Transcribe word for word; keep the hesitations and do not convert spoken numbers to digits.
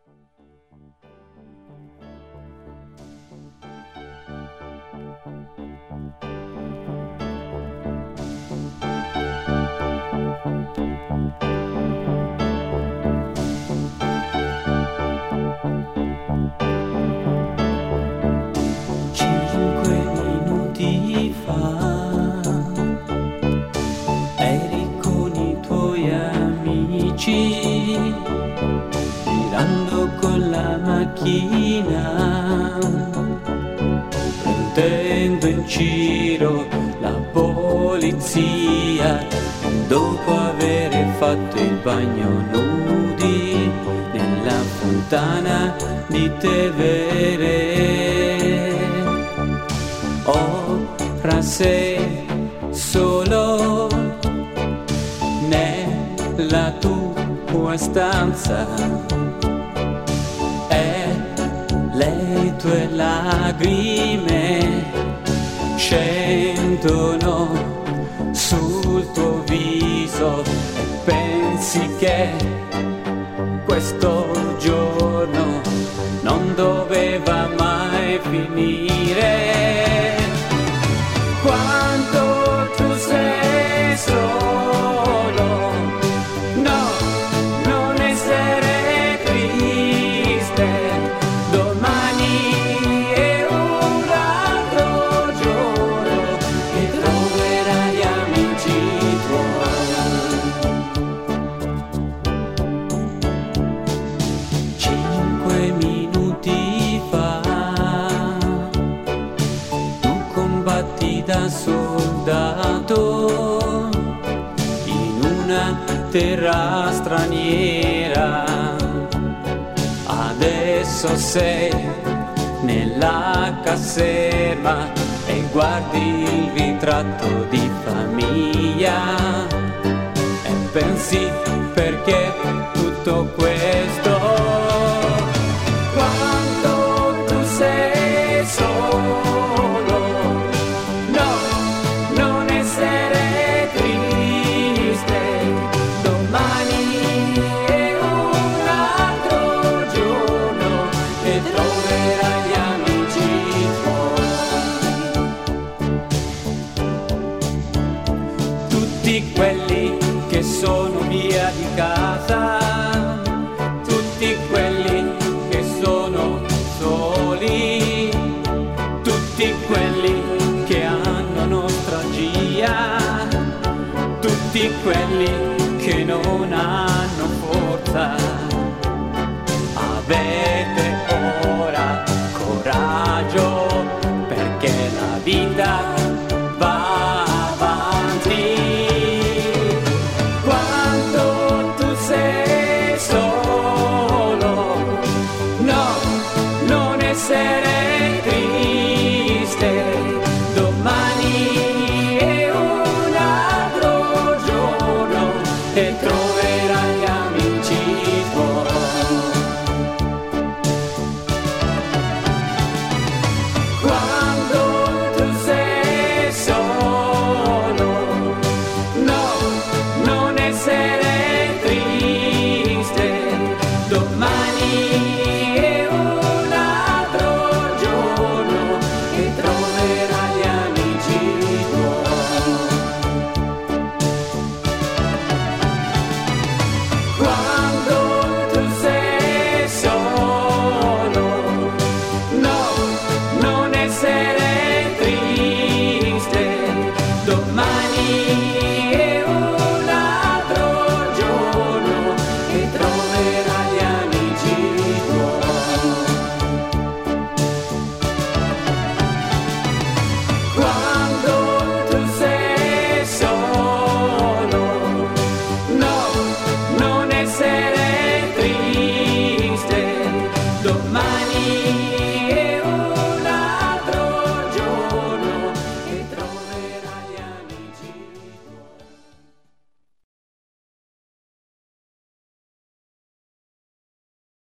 girando con la macchina, prendendo in giro la polizia, dopo aver fatto il bagno nudi nella fontana di Tevere. Ora sei solo nella tua stanza e le tue lacrime scendono sul tuo viso e pensi che questo giorno non doveva mai finire. Quando tu sei solo, no, non essere triste, domani è un altro giorno e troverai amici tuoi. Cinque minuti fa tu combatti da soldato in una terra straniera, adesso sei nella caserma e guardi il ritratto di famiglia e pensi perché tutto questo. Quando tu sei solo, no, non essere triste, domani è un altro giorno e troverai gli amici tuoi. Tutti quelli che sono via di casa, tutti quelli che sono soli, tutti quelli che hanno nostalgia, tutti quelli che non hanno forza